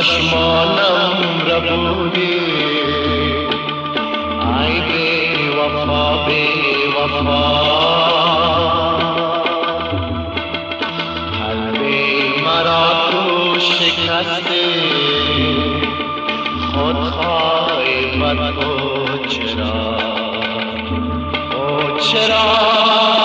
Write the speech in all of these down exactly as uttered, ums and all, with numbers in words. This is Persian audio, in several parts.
چشمانم ربودی ای بی وفا بی وفا قلبی مرا تو شکستی خودخواهی بد او چرا او چرا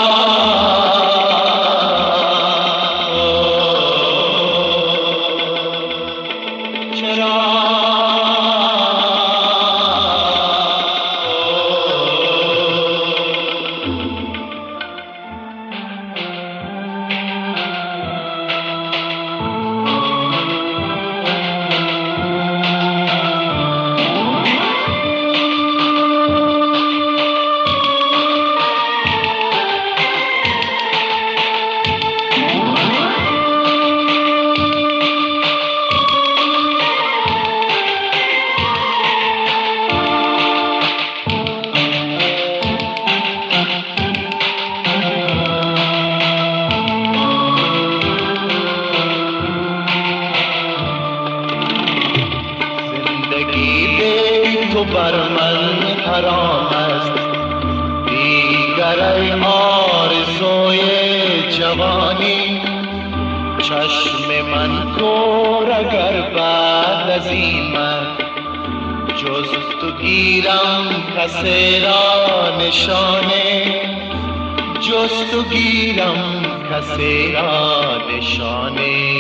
تو بر من حرام است دیگر ای آرزوی جوانی چشم من کور اگر بعد از این من جز تو گیرم کسی را نشانه جز تو گیرم کسی را نشانه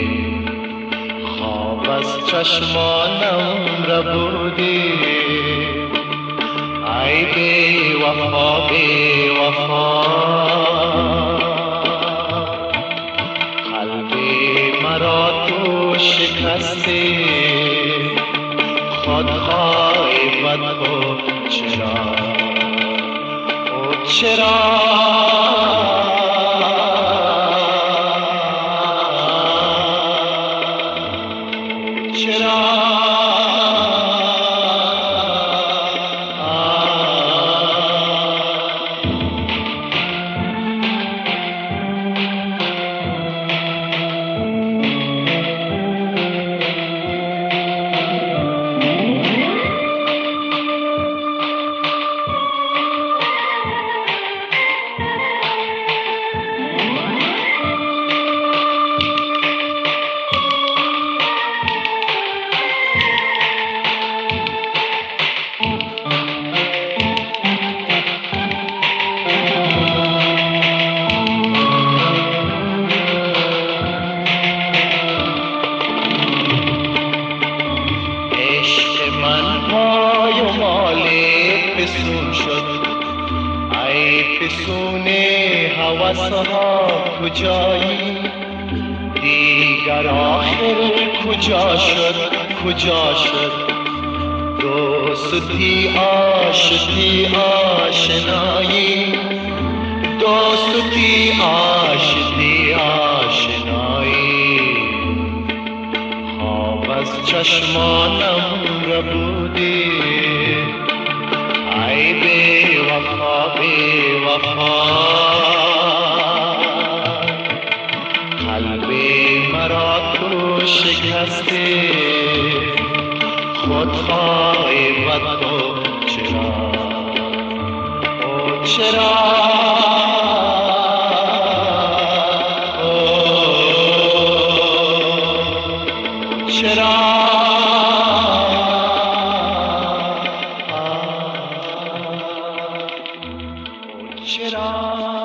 خواب از چشمانم ربودی ای بی وفا بی وفا قلبی مرا تو شکستی خودخواهی بد او چرا او چرا فسون شد ای فسون هوس‌ها کجایی دیگر آخر کجا شد کجا شد دوستی عاشقی آشنایی دوستی عاشقی آشنایی خواب از چشمانم ربودی ای بی وفا بی وفا قلبی مرا تو شکستی خودخواهی بد او چرا او چرا چرا